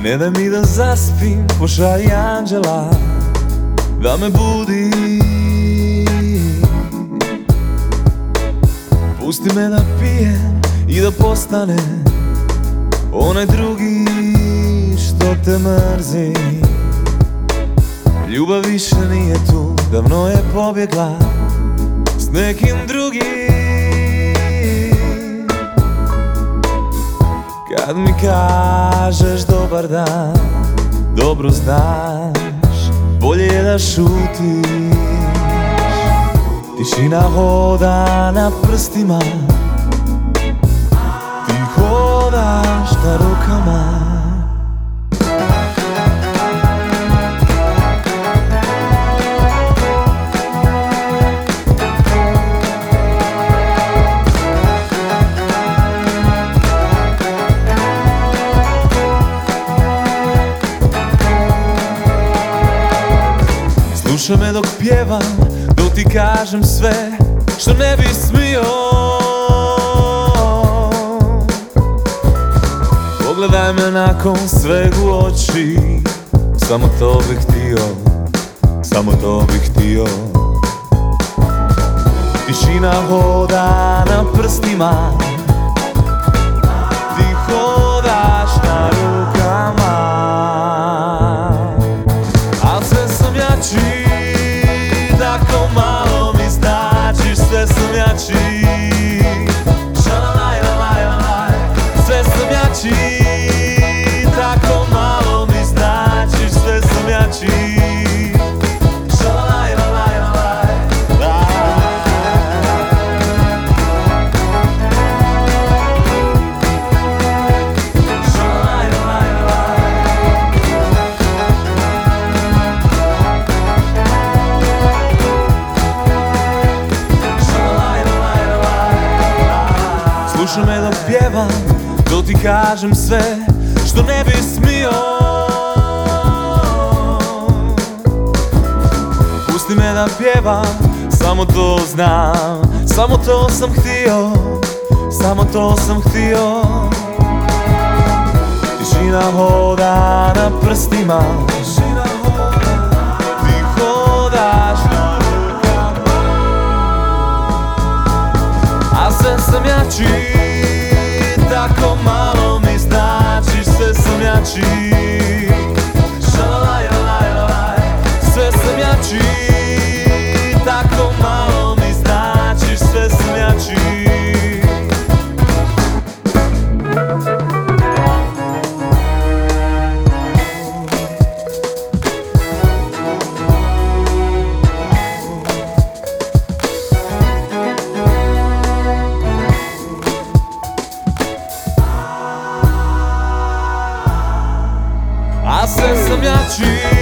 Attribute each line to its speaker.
Speaker 1: Ne daj mi da zaspim, pošalji anđela da me budi. Pusti me da pijem i da postane onaj drugi što te mrzi. Ljubav više nije tu, davno je pobjegla s nekim drugim. Kad mi kažeš dobar dan, dobro znaš, bolje je da šutiš. Tišina hoda na prstima, ti hodaš na rukama. Slušaj me dok pjevam, dok ti kažem sve što ne bi smio. Pogledaj me nakon sveg u oči, samo to bih htio, samo to bih htio. Tišina hoda na prstima, ti hodaš na rukama. Al sve sam jači, tako malo mi značiš, sve sam jači. Šalalajlalajlalaj, sve sam jači, tako malo mi značiš, sve sam jači. Šalalajlalajlalaj, slušaj me dok pjevam, dok ti kažem sve što ne bi smio. Pusti me da pjevam, samo to znam, samo to sam htio, samo to sam htio. Tišina hoda na prstima, ti hodaš na rukama. A sve sam jači, tako malo mi značiš, sve sam jači. Šalalajlalajlalaj, sve sam jači, tako malo mi značiš, sve sam jači. A sve sam jači.